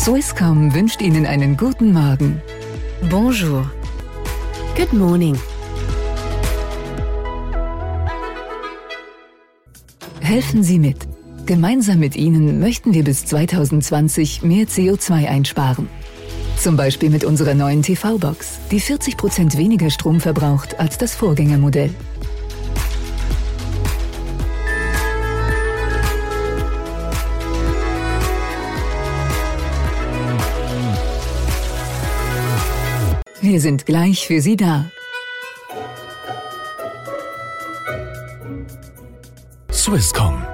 Swisscom wünscht Ihnen einen guten Morgen. Bonjour. Good morning. Helfen Sie mit. Gemeinsam mit Ihnen möchten wir bis 2020 mehr CO2 einsparen. Zum Beispiel mit unserer neuen TV-Box, die 40% weniger Strom verbraucht als das Vorgängermodell. Wir sind gleich für Sie da. Swisscom.